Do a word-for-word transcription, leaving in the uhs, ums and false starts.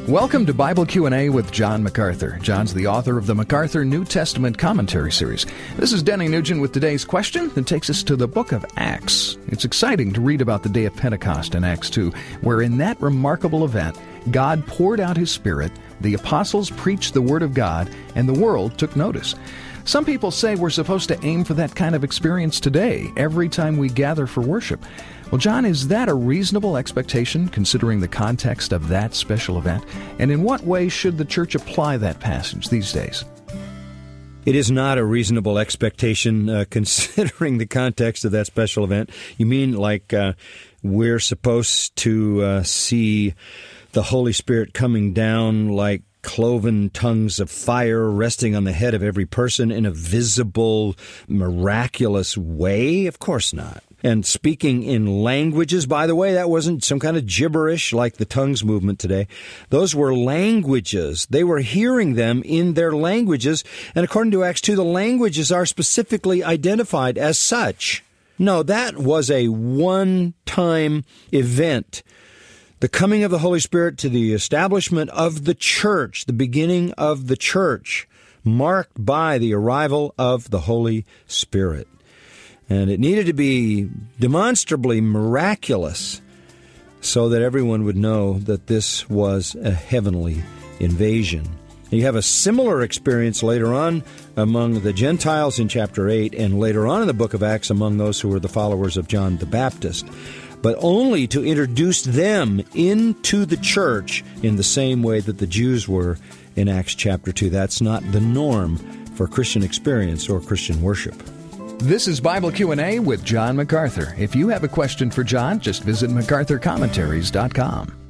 Welcome to Bible Q and A with John MacArthur. John's the author of the MacArthur New Testament Commentary Series. This is Denny Nugent with today's question that takes us to the book of Acts. It's exciting to read about the day of Pentecost in Acts two, where in that remarkable event, God poured out His Spirit, the apostles preached the Word of God, and the world took notice. Some people say we're supposed to aim for that kind of experience today, every time we gather for worship. Well, John, is that a reasonable expectation, considering the context of that special event? And in what way should the church apply that passage these days? It is not a reasonable expectation, uh, considering the context of that special event. You mean like uh, we're supposed to uh, see the Holy Spirit coming down like cloven tongues of fire resting on the head of every person in a visible, miraculous way? Of course not. And speaking in languages, by the way, that wasn't some kind of gibberish like the tongues movement today. Those were languages. They were hearing them in their languages. And according to Acts two, the languages are specifically identified as such. No, that was a one-time event. The coming of the Holy Spirit to the establishment of the church, the beginning of the church, marked by the arrival of the Holy Spirit. And it needed to be demonstrably miraculous so that everyone would know that this was a heavenly invasion. You have a similar experience later on among the Gentiles in chapter eight, and later on in the book of Acts among those who were the followers of John the Baptist, but only to introduce them into the church in the same way that the Jews were in Acts chapter two. That's not the norm for Christian experience or Christian worship. This is Bible Q and A with John MacArthur. If you have a question for John, just visit macarthur commentaries dot com.